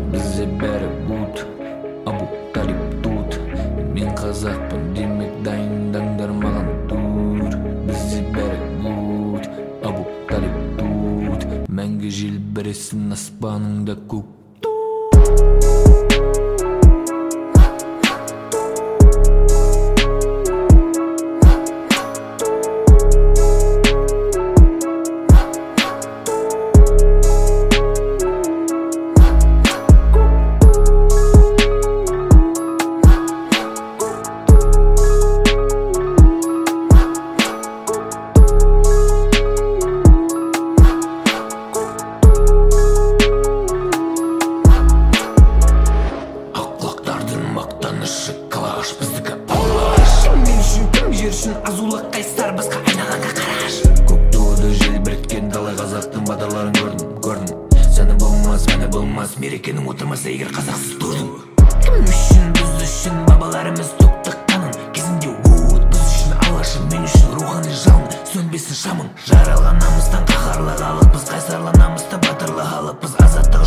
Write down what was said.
Бізде бәрі good, Абу Талиб тут. Мен қазақпын демек дайындаңдар маған тур. Бізде бәрі good, Абу Талиб тут. Мәңгі желбіресін аспаныңда көк. Клаш, біздікі алаш. Мен үшін кім, жер үшін азулы қайсар, басқа айналаңа қараш. Көк туды желбіреткен далай қазақтың батырларын көрдім. Сәні болмас, мерекенің отырмаса егер қазақсыз тұрдың. Кім үшін, біз үшін бабаларымыз төкті қанын. Кезінде от, біз үшін алашым, мен үшін рухани жалын. Сөнбесін шамың, жаралған намыстан қаһарлы халықпыз, қайсарлы намысты батырлы халықпыз. Азаттық